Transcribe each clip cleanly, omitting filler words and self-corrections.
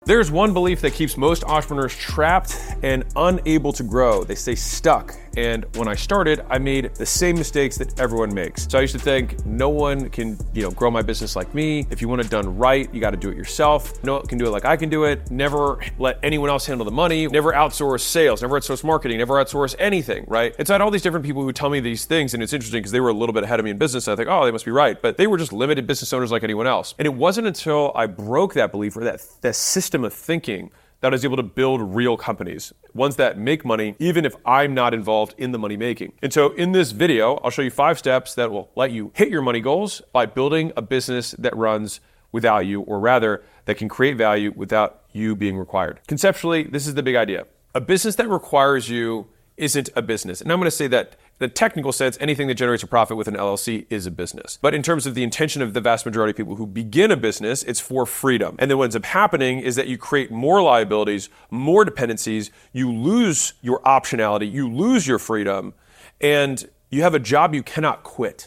There's one belief that keeps most entrepreneurs trapped and unable to grow. They stay stuck. And when I started, I made the same mistakes that everyone makes. So I used to think no one can, grow my business like me. If you want it done right, you got to do it yourself. No one can do it like I can do it. Never let anyone else handle the money. Never outsource sales. Never outsource marketing. Never outsource anything, right? And so I had all these different people who tell me these things, and it's interesting because they were a little bit ahead of me in business. And I think, oh, they must be right. But they were just limited business owners like anyone else. And it wasn't until I broke that belief or that system of thinking that I was able to build real companies, ones that make money, even if I'm not involved in the money making. And so in this video, I'll show you 5 steps that will let you hit your money goals by building a business that runs without you, or rather, that can create value without you being required. Conceptually, this is the big idea. A business that requires you isn't a business. And I'm going to say that in the technical sense, anything that generates a profit with an LLC is a business. But in terms of the intention of the vast majority of people who begin a business, it's for freedom. And then what ends up happening is that you create more liabilities, more dependencies, you lose your optionality, you lose your freedom, and you have a job you cannot quit.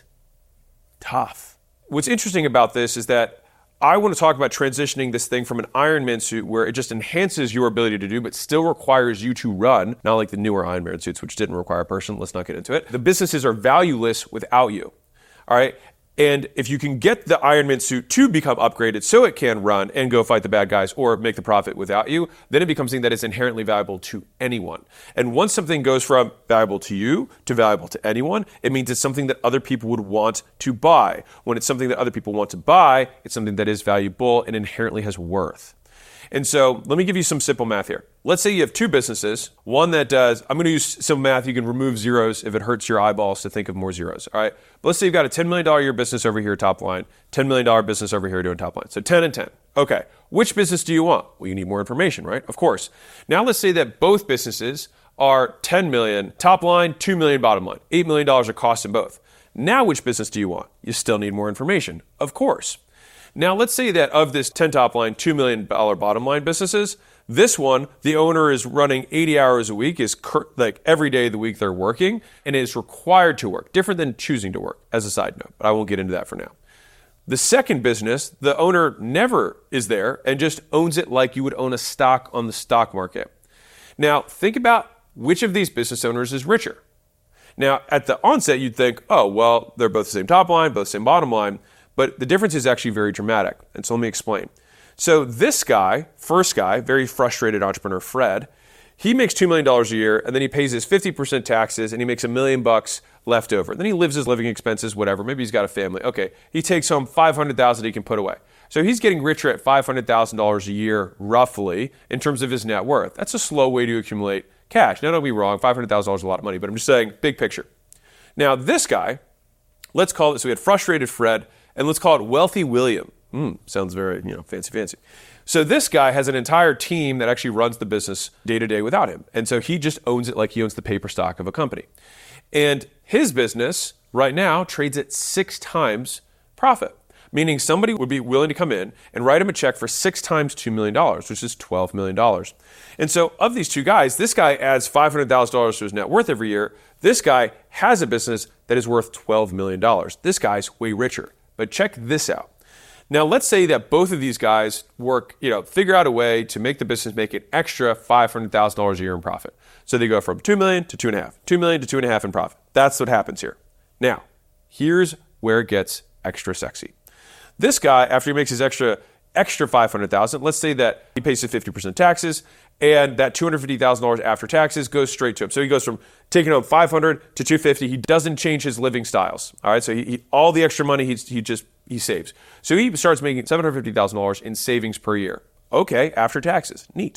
Tough. What's interesting about this is that I want to talk about transitioning this thing from an Iron Man suit where it just enhances your ability to do, but still requires you to run, not like the newer Iron Man suits, which didn't require a person. Let's not get into it. The businesses are valueless without you. All right. And if you can get the Iron Man suit to become upgraded so it can run and go fight the bad guys or make the profit without you, then it becomes something that is inherently valuable to anyone. And once something goes from valuable to you to valuable to anyone, it means it's something that other people would want to buy. When it's something that other people want to buy, it's something that is valuable and inherently has worth. And so let me give you some simple math here. Let's say you have 2 businesses. One that does, I'm going to use simple math. You can remove zeros if it hurts your eyeballs to think of more zeros. All right. But let's say you've got a $10 million a year business over here, top line, $10 million business over here doing top line. So 10 and 10. Okay. Which business do you want? Well, you need more information, right? Of course. Now let's say that both businesses are 10 million top line, 2 million bottom line, $8 million of cost in both. Now which business do you want? You still need more information. Of course. Now, let's say that of this 10 top line, $2 million bottom line businesses, this one, the owner is running 80 hours a week, is like every day of the week they're working, and is required to work, different than choosing to work, as a side note, but I won't get into that for now. The second business, the owner never is there and just owns it like you would own a stock on the stock market. Now, think about which of these business owners is richer. Now, at the onset, you'd think, oh, well, they're both the same top line, both the same bottom line. But the difference is actually very dramatic. And so let me explain. So this guy, first guy, very frustrated entrepreneur, Fred, he makes $2 million a year, and then he pays his 50% taxes, and he makes $1 million left over. Then he lives his living expenses, whatever. Maybe he's got a family. Okay, he takes home $500,000 he can put away. So he's getting richer at $500,000 a year, roughly, in terms of his net worth. That's a slow way to accumulate cash. Now, don't be wrong, $500,000 is a lot of money, but I'm just saying, big picture. Now, this guy, let's call it, so we had frustrated Fred, and let's call it Wealthy William. Sounds very, fancy. So this guy has an entire team that actually runs the business day to day without him. And so he just owns it like he owns the paper stock of a company. And his business right now trades at 6 times profit, meaning somebody would be willing to come in and write him a check for 6 times $2 million, which is $12 million. And so of these 2 guys, this guy adds $500,000 to his net worth every year. This guy has a business that is worth $12 million. This guy's way richer. But check this out. Now, let's say that both of these guys work, figure out a way to make the business make an extra $500,000 a year in profit. So they go from 2 million to 2.5, 2 million to 2.5 in profit. That's what happens here. Now, here's where it gets extra sexy. This guy, after he makes his extra $500,000, let's say that he pays his 50% taxes, and that $250,000 after taxes goes straight to him. So he goes from taking home $500 to $250. He doesn't change his living styles. All right. So he all the extra money he saves. So he starts making $750,000 in savings per year. Okay, after taxes, neat.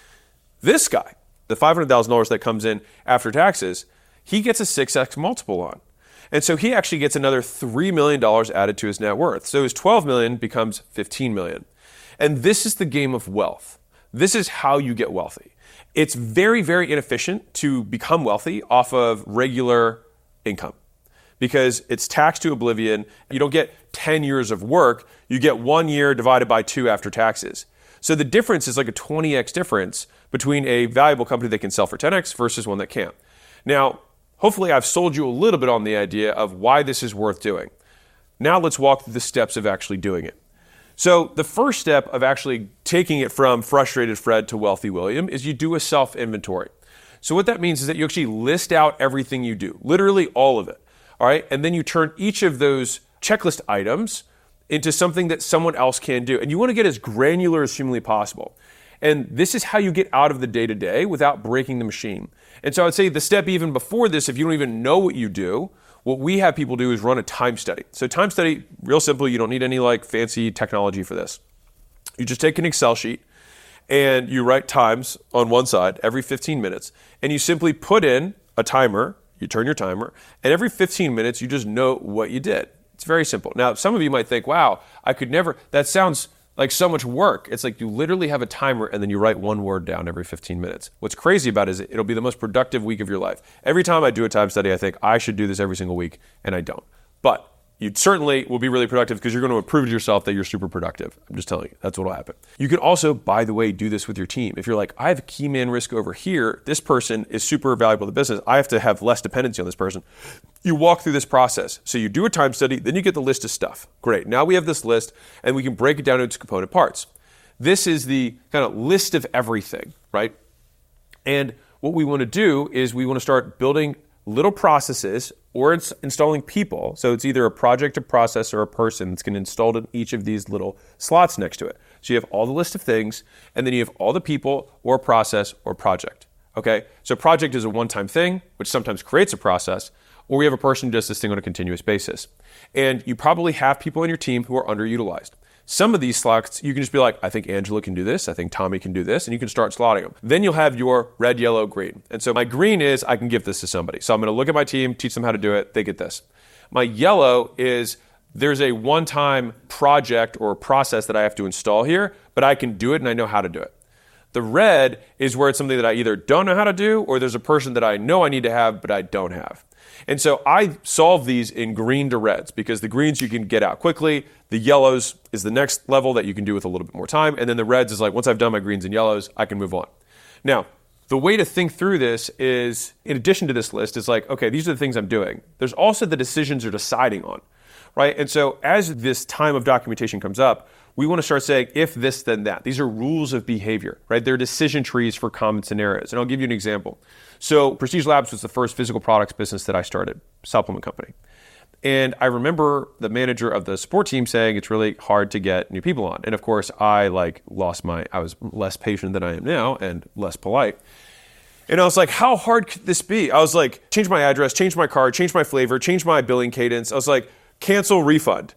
This guy, the $500,000 that comes in after taxes, he gets a 6x multiple on. And so he actually gets another $3 million added to his net worth. So his $12 million becomes $15 million. And this is the game of wealth. This is how you get wealthy. It's very, very inefficient to become wealthy off of regular income because it's taxed to oblivion. You don't get 10 years of work. You get 1 year divided by 2 after taxes. So the difference is like a 20x difference between a valuable company that can sell for 10x versus one that can't. Now, hopefully I've sold you a little bit on the idea of why this is worth doing. Now let's walk through the steps of actually doing it. So the first step of actually taking it from frustrated Fred to wealthy William is you do a self-inventory. So what that means is that you actually list out everything you do, literally all of it, all right? And then you turn each of those checklist items into something that someone else can do. And you want to get as granular as humanly possible. And this is how you get out of the day-to-day without breaking the machine. And so I would say the step even before this, if you don't even know what you do, what we have people do is run a time study. So time study, real simple, you don't need any like fancy technology for this. You just take an Excel sheet and you write times on one side every 15 minutes, and you simply put in a timer, you turn your timer, and every 15 minutes you just note what you did. It's very simple. Now, some of you might think, wow, I could never, that sounds like so much work. It's like you literally have a timer and then you write one word down every 15 minutes. What's crazy about it is it'll be the most productive week of your life. Every time I do a time study, I think I should do this every single week, and I don't. But you certainly will be really productive because you're going to prove to yourself that you're super productive. I'm just telling you, that's what will happen. You can also, by the way, do this with your team. If you're like, I have a key man risk over here, this person is super valuable to the business, I have to have less dependency on this person. You walk through this process. So you do a time study, then you get the list of stuff. Great. Now we have this list and we can break it down into component parts. This is the kind of list of everything, right? And what we want to do is we want to start building little processes or it's installing people. So it's either a project, a process, or a person that's going to install in each of these little slots next to it. So you have all the list of things, and then you have all the people or process or project. Okay? So project is a one-time thing, which sometimes creates a process, or we have a person who does this thing on a continuous basis. And you probably have people in your team who are underutilized. Some of these slots, you can just be like, I think Angela can do this, I think Tommy can do this, and you can start slotting them. Then you'll have your red, yellow, green. And so my green is I can give this to somebody. So I'm going to look at my team, teach them how to do it, they get this. My yellow is there's a one-time project or process that I have to install here, but I can do it and I know how to do it. The red is where it's something that I either don't know how to do or there's a person that I know I need to have, but I don't have. And so I solve these in green to reds because the greens you can get out quickly. The yellows is the next level that you can do with a little bit more time. And then the reds is like, once I've done my greens and yellows, I can move on. Now, the way to think through this is, in addition to this list, is like, okay, these are the things I'm doing. There's also the decisions you're deciding on, right? And so as this time of documentation comes up, we want to start saying, if this, then that. These are rules of behavior, right? They're decision trees for common scenarios. And I'll give you an example. So Prestige Labs was the first physical products business that I started, supplement company. And I remember the manager of the support team saying it's really hard to get new people on. And of course, I was less patient than I am now and less polite. And I was like, how hard could this be? I was like, change my address, change my card, change my flavor, change my billing cadence. I was like, cancel refund.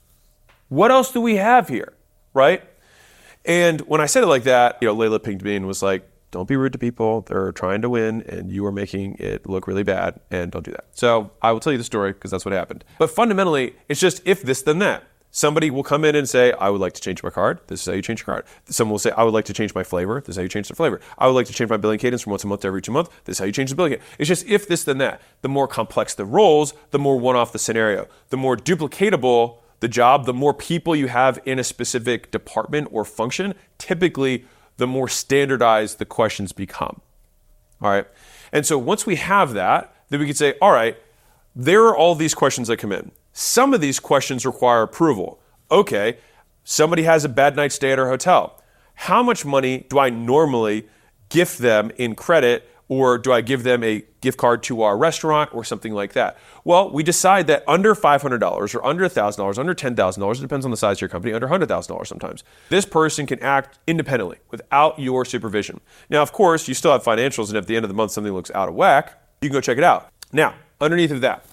What else do we have here, right? And when I said it like that, Layla pinged me and was like, don't be rude to people. They're trying to win and you are making it look really bad and don't do that. So I will tell you the story because that's what happened. But fundamentally, it's just if this, then that. Somebody will come in and say, I would like to change my card. This is how you change your card. Someone will say, I would like to change my flavor. This is how you change the flavor. I would like to change my billing cadence from once a month to every 2 months. This is how you change the billing cadence. It's just if this, then that. The more complex the roles, the more one-off the scenario. The more duplicatable the job, the more people you have in a specific department or function, typically the more standardized the questions become. All right. And so once we have that, then we can say, all right, there are all these questions that come in. Some of these questions require approval. Okay, somebody has a bad night stay at our hotel. How much money do I normally gift them in credit, or do I give them a gift card to our restaurant or something like that? Well, we decide that under $500 or under $1,000, under $10,000, it depends on the size of your company, under $100,000 sometimes, this person can act independently without your supervision. Now, of course, you still have financials, and if at the end of the month something looks out of whack, you can go check it out. Now, underneath of that,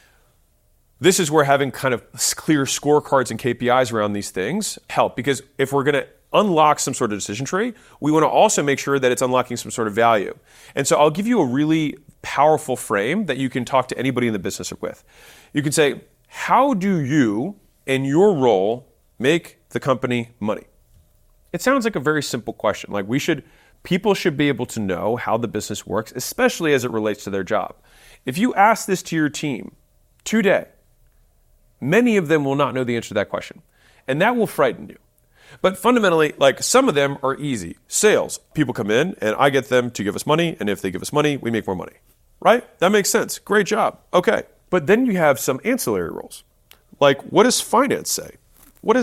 this is where having kind of clear scorecards and KPIs around these things help, because if we're going to unlock some sort of decision tree, we want to also make sure that it's unlocking some sort of value. And so I'll give you a really powerful frame that you can talk to anybody in the business with. You can say, how do you, in your role, make the company money? It sounds like a very simple question. Like people should be able to know how the business works, especially as it relates to their job. If you ask this to your team today, many of them will not know the answer to that question. And that will frighten you. But fundamentally, like some of them are easy. Sales. People come in and I get them to give us money. And if they give us money, we make more money. Right? That makes sense. Great job. Okay. But then you have some ancillary roles. Like, what does finance say? What does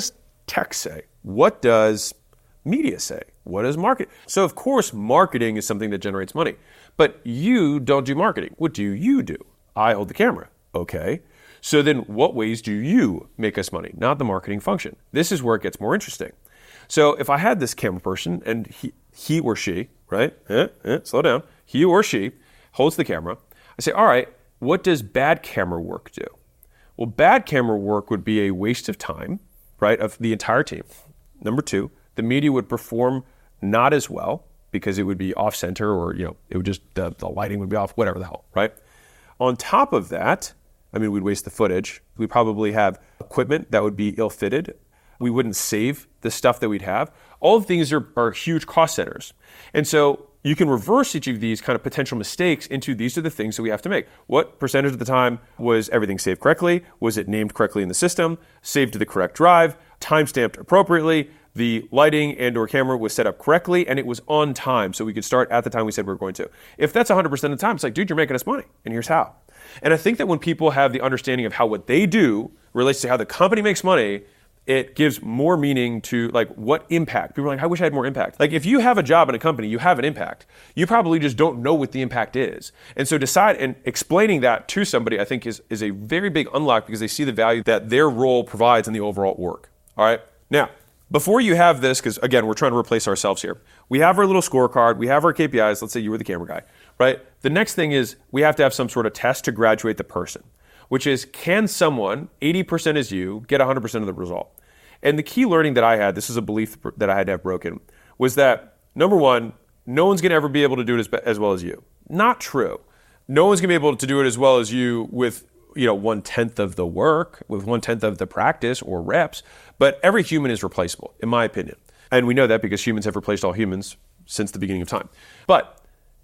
tech say? What does media say? What does marketing? So of course, marketing is something that generates money, but you don't do marketing. What do you do? I hold the camera. Okay. So then what ways do you make us money? Not the marketing function. This is where it gets more interesting. So if I had this camera person and he or she, right? Slow down. He or she holds the camera. I say, all right, what does bad camera work do? Well, bad camera work would be a waste of time, right, of the entire team. Number two, the media would perform not as well because it would be off center or, it would just, the lighting would be off, whatever the hell, right? On top of that, we'd waste the footage. We'd probably have equipment that would be ill-fitted. We wouldn't save the stuff that we'd have. All of these are huge cost centers. And so you can reverse each of these kind of potential mistakes into these are the things that we have to make. What percentage of the time was everything saved correctly? Was it named correctly in the system? Saved to the correct drive? Time-stamped appropriately? The lighting and or camera was set up correctly and it was on time so we could start at the time we said we were going to. If that's 100% of the time, it's like, dude, you're making us money and here's how. And I think that when people have the understanding of how what they do relates to how the company makes money, it gives more meaning to like what impact. People are like, I wish I had more impact. Like if you have a job in a company, you have an impact. You probably just don't know what the impact is. And so decide and explaining that to somebody, I think is a very big unlock because they see the value that their role provides in the overall work. All right. Now, before you have this, because again, we're trying to replace ourselves here. We have our little scorecard. We have our KPIs. Let's say you were the camera guy, right? The next thing is we have to have some sort of test to graduate the person, which is can someone, 80% is you, get 100% of the result? And the key learning that I had, this is a belief that I had to have broken, was that number one, no one's going to ever be able to do it as well as you. Not true. No one's going to be able to do it as well as you with 1/10 of the work, with 1/10 of the practice or reps, but every human is replaceable, in my opinion. And we know that because humans have replaced all humans since the beginning of time. But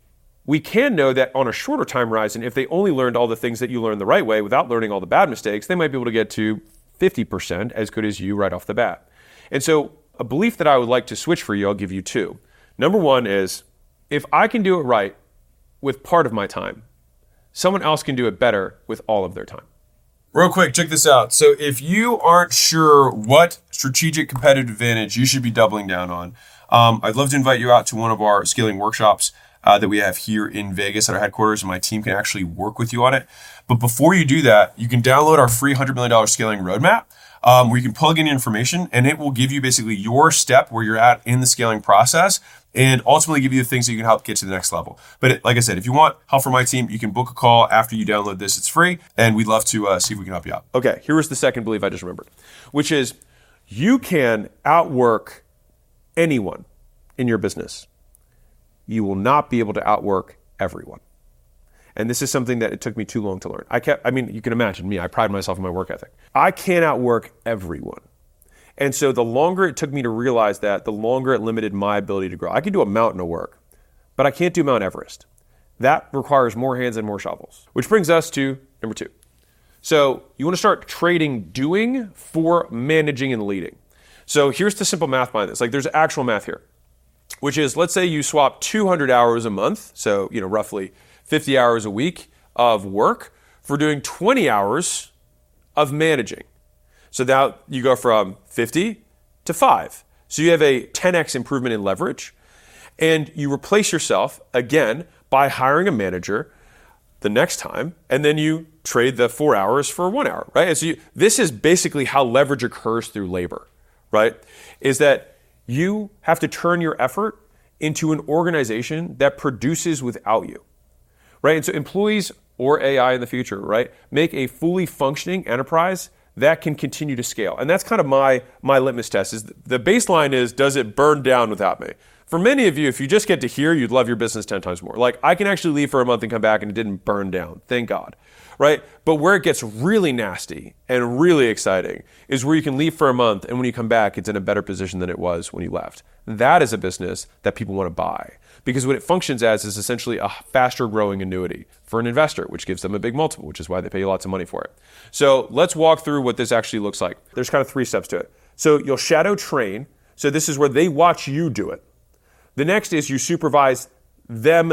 we can know that on a shorter time horizon, if they only learned all the things that you learned the right way without learning all the bad mistakes, they might be able to get to 50% as good as you right off the bat. And so a belief that I would like to switch for you, I'll give you two. Number one is if I can do it right with part of my time, someone else can do it better with all of their time. Real quick, check this out. So if you aren't sure what strategic competitive advantage you should be doubling down on, I'd love to invite you out to one of our scaling workshops that we have here in Vegas at our headquarters, and my team can actually work with you on it. But before you do that, you can download our free $100 million scaling roadmap, where you can plug in your information, and it will give you basically your step where you're at in the scaling process, and ultimately give you the things that you can help get to the next level. But like I said, if you want help from my team, you can book a call after you download this. It's free, and we'd love to see if we can help you out. Okay, here was the second belief I just remembered, which is you can outwork anyone in your business. You will not be able to outwork everyone. And this is something that it took me too long to learn. You can imagine me, I pride myself in my work ethic. I can't outwork everyone. And so the longer it took me to realize that, the longer it limited my ability to grow. I can do a mountain of work, but I can't do Mount Everest. That requires more hands and more shovels. Which brings us to number two. So you want to start trading doing for managing and leading. So here's the simple math behind this. Like there's actual math here, which is let's say you swap 200 hours a month, so roughly 50 hours a week of work for doing 20 hours of managing. So now you go from 50 to 5. So you have a 10x improvement in leverage, and you replace yourself again by hiring a manager the next time, and then you trade the 4 hours for 1 hour, right? And so this is basically how leverage occurs through labor, right? Is that you have to turn your effort into an organization that produces without you, right? And so employees or AI in the future, right, make a fully functioning enterprise that can continue to scale. And that's kind of my litmus test is the baseline is, does it burn down without me? For many of you, if you just get to here, you'd love your business 10 times more. Like I can actually leave for a month and come back and it didn't burn down. Thank God, right? But where it gets really nasty and really exciting is where you can leave for a month and when you come back, it's in a better position than it was when you left. That is a business that people want to buy because what it functions as is essentially a faster growing annuity for an investor, which gives them a big multiple, which is why they pay you lots of money for it. So let's walk through what this actually looks like. There's kind of 3 steps to it. So you'll shadow train. So this is where they watch you do it. The next is you supervise them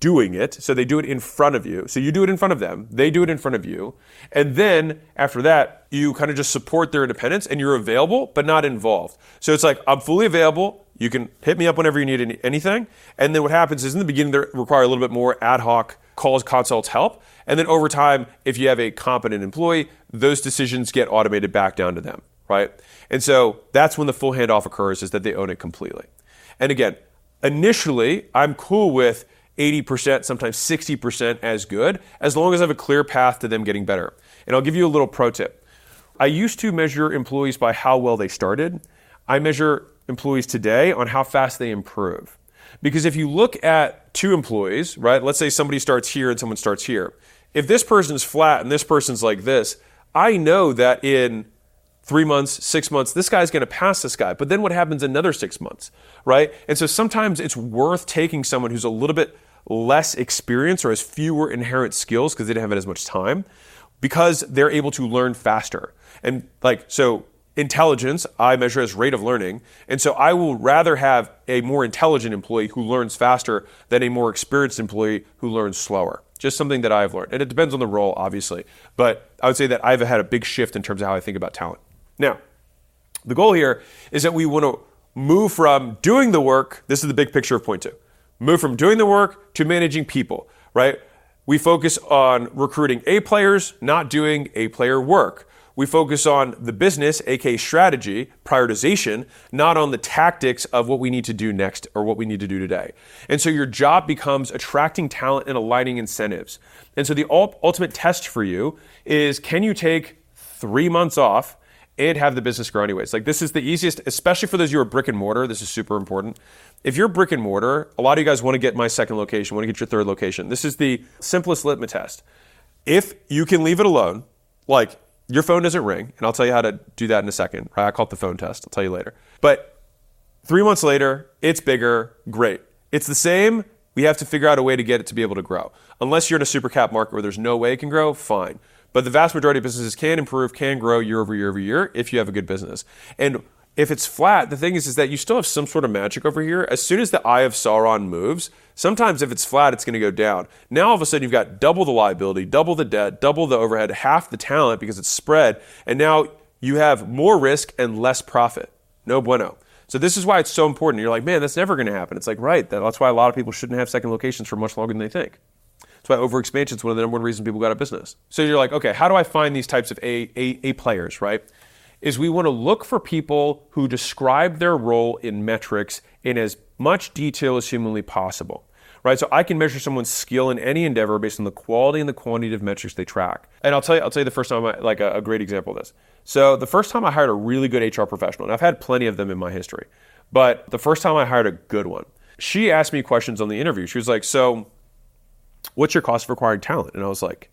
doing it. So they do it in front of you. So you do it in front of them. They do it in front of you. And then after that, you kind of just support their independence and you're available, but not involved. So it's like, I'm fully available. You can hit me up whenever you need anything. And then what happens is in the beginning, they require a little bit more ad hoc calls, consults, help. And then over time, if you have a competent employee, those decisions get automated back down to them, right? And so that's when the full handoff occurs, is that they own it completely. And again, initially, I'm cool with 80%, sometimes 60% as good, as long as I have a clear path to them getting better. And I'll give you a little pro tip. I used to measure employees by how well they started. I measure employees today on how fast they improve. Because if you look at two employees, right, let's say somebody starts here and someone starts here. If this person's flat and this person's like this, I know that in 3 months, 6 months, this guy's going to pass this guy. But then what happens in another 6 months, right? And so sometimes it's worth taking someone who's a little bit less experienced or has fewer inherent skills because they didn't have as much time, because they're able to learn faster. And so intelligence, I measure as rate of learning. And so I will rather have a more intelligent employee who learns faster than a more experienced employee who learns slower. Just something that I've learned. And it depends on the role, obviously. But I would say that I've had a big shift in terms of how I think about talent. Now, the goal here is that we want to move from doing the work. This is the big picture of point 2. Move from doing the work to managing people, right? We focus on recruiting A players, not doing A player work. We focus on the business, aka strategy, prioritization, not on the tactics of what we need to do next or what we need to do today. And so your job becomes attracting talent and aligning incentives. And so the ultimate test for you is, can you take 3 months off and have the business grow anyways? Like, this is the easiest, especially for those who are brick and mortar. This is super important. If you're brick and mortar, a lot of you guys want to get my second location, want to get your third location. This is the simplest litmus test. If you can leave it alone, like your phone doesn't ring, and I'll tell you how to do that in a second. Right? I call it the phone test. I'll tell you later. But 3 months later, it's bigger, great. It's the same. We have to figure out a way to get it to be able to grow. Unless you're in a super cap market where there's no way it can grow, fine. But the vast majority of businesses can improve, can grow year over year over year if you have a good business. And if it's flat, the thing is that you still have some sort of magic over here. As soon as the Eye of Sauron moves, sometimes if it's flat, it's going to go down. Now all of a sudden you've got double the liability, double the debt, double the overhead, half the talent because it's spread. And now you have more risk and less profit. No bueno. So this is why it's so important. You're like, man, that's never going to happen. It's like, right. That's why a lot of people shouldn't have second locations for much longer than they think. That's why overexpansion is one of the number one reasons people go out of business. So you're like, okay, how do I find these types of A players, right? Is we want to look for people who describe their role in metrics in as much detail as humanly possible, right? So I can measure someone's skill in any endeavor based on the quality and the quantity of metrics they track. And I'll tell you the first time, a great example of this. So the first time I hired a really good HR professional, and I've had plenty of them in my history, but the first time I hired a good one, she asked me questions on the interview. She was like, so what's your cost of acquiring talent? And I was like,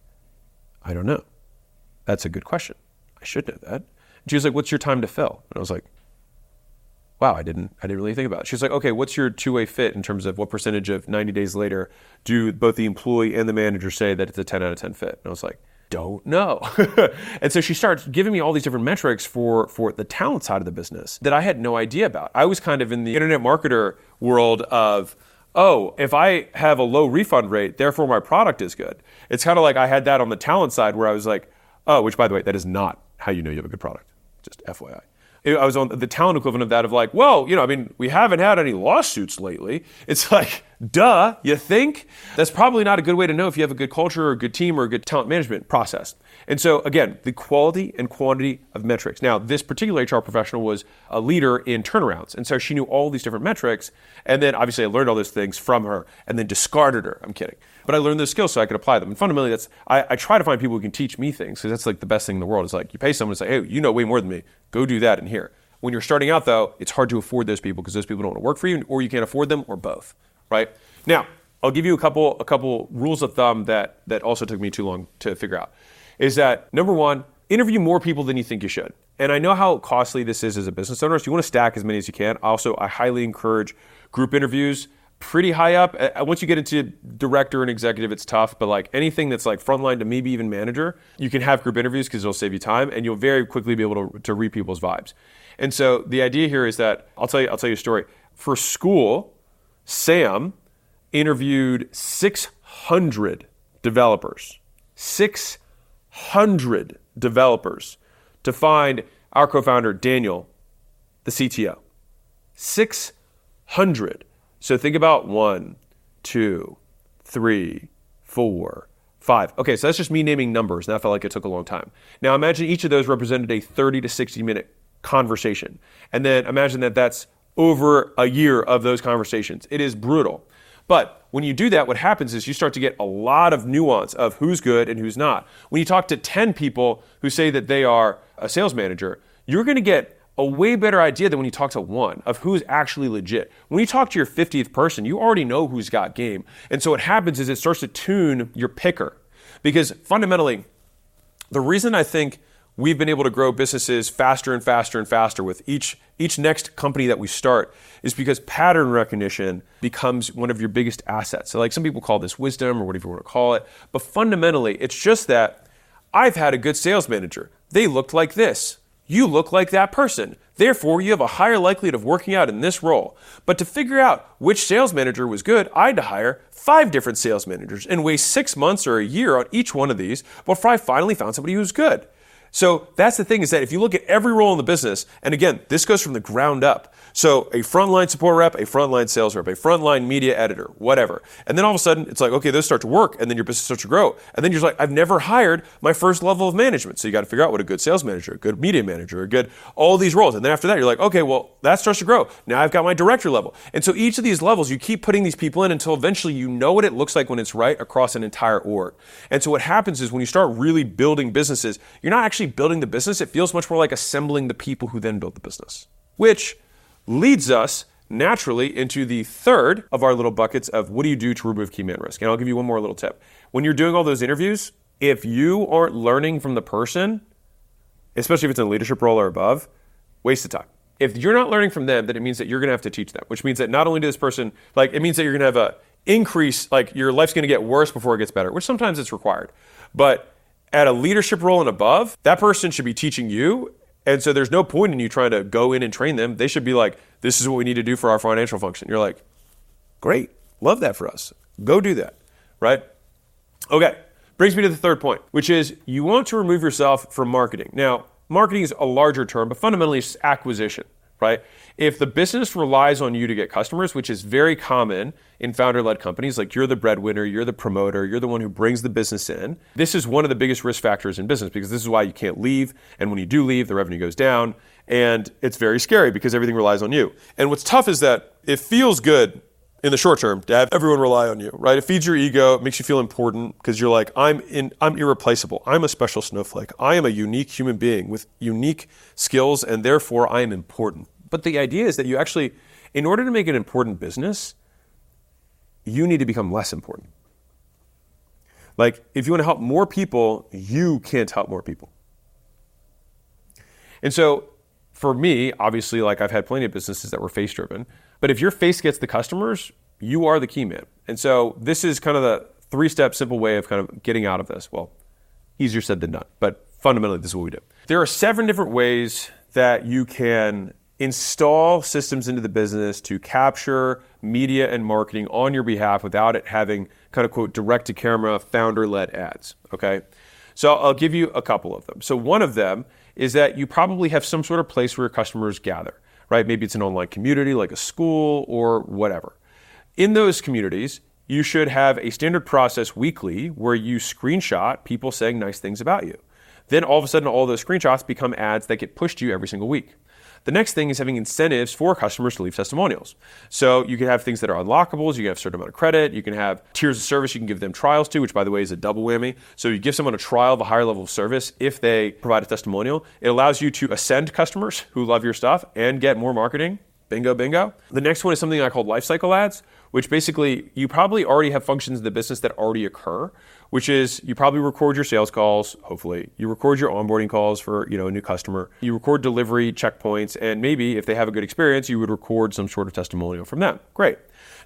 I don't know. That's a good question. I should know that. And she was like, what's your time to fill? And I was like, wow, I didn't really think about it. She was like, okay, what's your two-way fit in terms of what percentage of 90 days later do both the employee and the manager say that it's a 10 out of 10 fit? And I was like, don't know. And so she starts giving me all these different metrics for the talent side of the business that I had no idea about. I was kind of in the internet marketer world of, oh, if I have a low refund rate, therefore my product is good. It's kind of like I had that on the talent side where I was like, oh, which by the way, that is not how you know you have a good product. Just FYI. I was on the talent equivalent of that of like, well, we haven't had any lawsuits lately. It's like, duh, you think? That's probably not a good way to know if you have a good culture or a good team or a good talent management process. And so again, the quality and quantity of metrics. Now, this particular HR professional was a leader in turnarounds. And so she knew all these different metrics. And then obviously I learned all those things from her and then discarded her. I'm kidding. But I learned those skills so I could apply them. And fundamentally, I try to find people who can teach me things because that's like the best thing in the world. It's like you pay someone to say, hey, you know way more than me. Go do that in here. When you're starting out, though, it's hard to afford those people because those people don't want to work for you or you can't afford them or both, right? Now, I'll give you a couple rules of thumb that also took me too long to figure out. Is that, number one, interview more people than you think you should. And I know how costly this is as a business owner, so you want to stack as many as you can. Also, I highly encourage group interviews. Pretty high up. Once you get into director and executive, it's tough, but like anything that's like frontline to maybe even manager, you can have group interviews because it'll save you time and you'll very quickly be able to read people's vibes. And so the idea here is that, I'll tell you a story. For school, Sam interviewed 600 developers. 600 developers to find our co-founder, Daniel, the CTO. 600. So think about 1, 2, 3, 4, 5. Okay, so that's just me naming numbers, and that felt like it took a long time. Now imagine each of those represented a 30 to 60 minute conversation. And then imagine that that's over a year of those conversations. It is brutal. But when you do that, what happens is you start to get a lot of nuance of who's good and who's not. When you talk to 10 people who say that they are a sales manager, you're going to get a way better idea than when you talk to one of who's actually legit. When you talk to your 50th person, you already know who's got game. And so what happens is it starts to tune your picker. Because fundamentally, the reason I think we've been able to grow businesses faster and faster and faster with each next company that we start is because pattern recognition becomes one of your biggest assets. So like some people call this wisdom or whatever you want to call it. But fundamentally, it's just that I've had a good sales manager. They looked like this. You look like that person. Therefore, you have a higher likelihood of working out in this role. But to figure out which sales manager was good, I had to hire 5 different sales managers and waste 6 months or a year on each one of these before I finally found somebody who was good. So that's the thing, is that if you look at every role in the business, and again, this goes from the ground up. So a frontline support rep, a frontline sales rep, a frontline media editor, whatever. And then all of a sudden, it's like, okay, those start to work, and then your business starts to grow. And then you're like, I've never hired my first level of management. So you got to figure out what a good sales manager, a good media manager, a good, all these roles. And then after that, you're like, okay, well, that starts to grow. Now I've got my director level. And so each of these levels, you keep putting these people in until eventually you know what it looks like when it's right across an entire org. And so what happens is when you start really building businesses, you're not actually building the business. It feels much more like assembling the people who then build the business, which leads us naturally into the third of our little buckets of what do you do to remove key man risk. And I'll give you one more little tip. When you're doing all those interviews, if you aren't learning from the person, especially if it's in a leadership role or above, waste of time. If you're not learning from them, then it means that you're going to have to teach them, which means that not only does this person, it means that you're going to have a increase, your life's going to get worse before it gets better, which sometimes it's required. But at a leadership role and above, that person should be teaching you. And so there's no point in you trying to go in and train them. They should be like, this is what we need to do for our financial function. You're like, great, love that for us. Go do that, right? Okay, brings me to the third point, which is you want to remove yourself from marketing. Now, marketing is a larger term, but fundamentally it's acquisition, right? If the business relies on you to get customers, which is very common in founder-led companies, like you're the breadwinner, you're the promoter, you're the one who brings the business in, this is one of the biggest risk factors in business because this is why you can't leave. And when you do leave, the revenue goes down. And it's very scary because everything relies on you. And what's tough is that it feels good in the short term to have everyone rely on you, right? It feeds your ego, it makes you feel important because you're like, I'm irreplaceable. I'm a special snowflake. I am a unique human being with unique skills, and therefore I am important. But the idea is that you actually, in order to make an important business, you need to become less important. If you want to help more people, you can't help more people. And so for me, obviously, I've had plenty of businesses that were face-driven, but if your face gets the customers, you are the key man. And so this is kind of the 3-step simple way of kind of getting out of this. Well, easier said than done, but fundamentally this is what we do. There are 7 different ways that you can install systems into the business to capture media and marketing on your behalf without it having kind of quote direct-to-camera founder-led ads, okay? So I'll give you a couple of them. So one of them is that you probably have some sort of place where your customers gather, right? Maybe it's an online community like a school or whatever. In those communities, you should have a standard process weekly where you screenshot people saying nice things about you. Then all of a sudden, all those screenshots become ads that get pushed to you every single week. The next thing is having incentives for customers to leave testimonials. So you can have things that are unlockables, you can have a certain amount of credit, you can have tiers of service you can give them trials to, which by the way is a double whammy. So you give someone a trial of a higher level of service if they provide a testimonial. It allows you to ascend customers who love your stuff and get more marketing. Bingo, bingo. The next one is something I call lifecycle ads, which basically you probably already have functions in the business that already occur, which is you probably record your sales calls, hopefully. You record your onboarding calls for a new customer. You record delivery checkpoints, and maybe if they have a good experience, you would record some sort of testimonial from them. Great.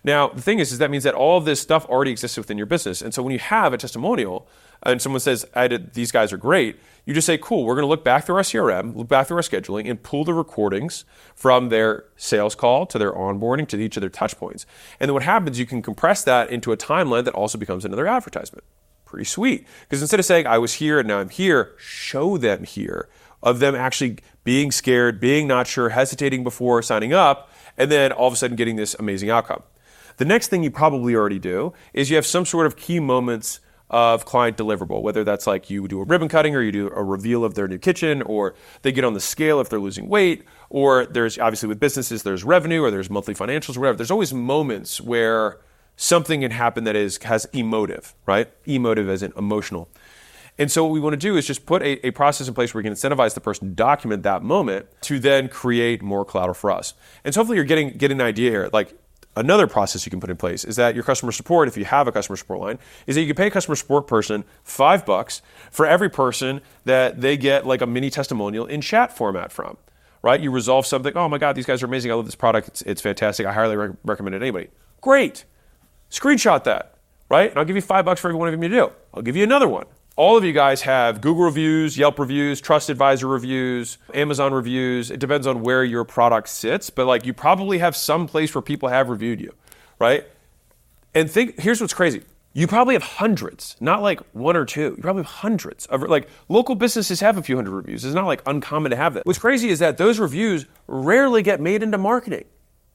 Now, the thing is that means that all of this stuff already exists within your business. And so when you have a testimonial and someone says, these guys are great, you just say, cool, we're going to look back through our CRM, look back through our scheduling, and pull the recordings from their sales call to their onboarding to each of their touch points. And then what happens, you can compress that into a timeline that also becomes another advertisement. Pretty sweet. Because instead of saying, I was here and now I'm here, show them here, of them actually being scared, being not sure, hesitating before signing up, and then all of a sudden getting this amazing outcome. The next thing you probably already do is you have some sort of key moments of client deliverable, whether that's like you do a ribbon cutting or you do a reveal of their new kitchen, or they get on the scale if they're losing weight, or there's obviously with businesses, there's revenue or there's monthly financials or whatever. There's always moments where something can happen that has emotive, right? Emotive as in emotional. And so what we want to do is just put a process in place where we can incentivize the person to document that moment to then create more collateral for us. And so hopefully you're getting an idea here. Like, another process you can put in place is that your customer support, if you have a customer support line, is that you can pay a customer support person $5 for every person that they get like a mini testimonial in chat format from, right? You resolve something, oh my God, these guys are amazing. I love this product. It's fantastic. I highly recommend it to anybody. Great. Screenshot that, right? And I'll give you $5 for every one of them you do. I'll give you another one. All of you guys have Google reviews, Yelp reviews, TrustAdvisor reviews, Amazon reviews. It depends on where your product sits, but like you probably have some place where people have reviewed you, right? And here's what's crazy. You probably have hundreds, not like one or two. You probably have hundreds of, like, local businesses have a few hundred reviews. It's not like uncommon to have that. What's crazy is that those reviews rarely get made into marketing.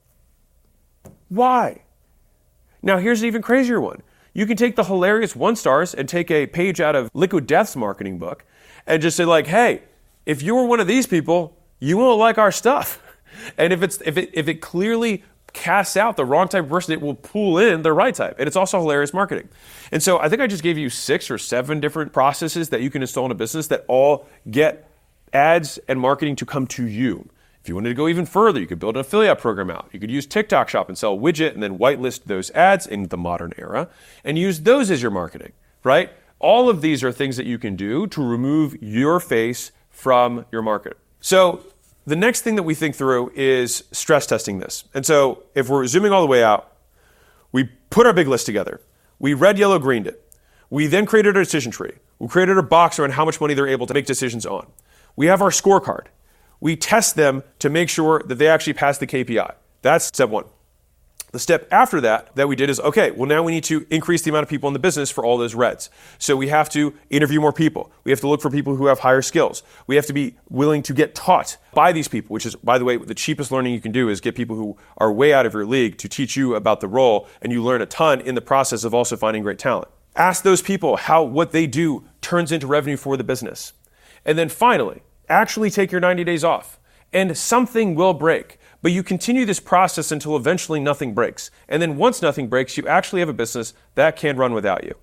Why? Now here's an even crazier one. You can take the hilarious 1-stars and take a page out of Liquid Death's marketing book and just say like, hey, if you were one of these people, you won't like our stuff. And if it clearly casts out the wrong type of person, it will pull in the right type. And it's also hilarious marketing. And so I think I just gave you 6 or 7 different processes that you can install in a business that all get ads and marketing to come to you. If you wanted to go even further, you could build an affiliate program out. You could use TikTok Shop and sell a widget and then whitelist those ads in the modern era and use those as your marketing, right? All of these are things that you can do to remove your face from your market. So the next thing that we think through is stress testing this. And so if we're zooming all the way out, we put our big list together. We red, yellow, greened it. We then created a decision tree. We created a box around how much money they're able to make decisions on. We have our scorecard. We test them to make sure that they actually pass the KPI. That's step 1. The step after that we did is, okay, well now we need to increase the amount of people in the business for all those reds. So we have to interview more people. We have to look for people who have higher skills. We have to be willing to get taught by these people, which is, by the way, the cheapest learning you can do is get people who are way out of your league to teach you about the role, and you learn a ton in the process of also finding great talent. Ask those people how what they do turns into revenue for the business. And then finally, actually take your 90 days off, and something will break. But you continue this process until eventually nothing breaks. And then once nothing breaks, you actually have a business that can run without you.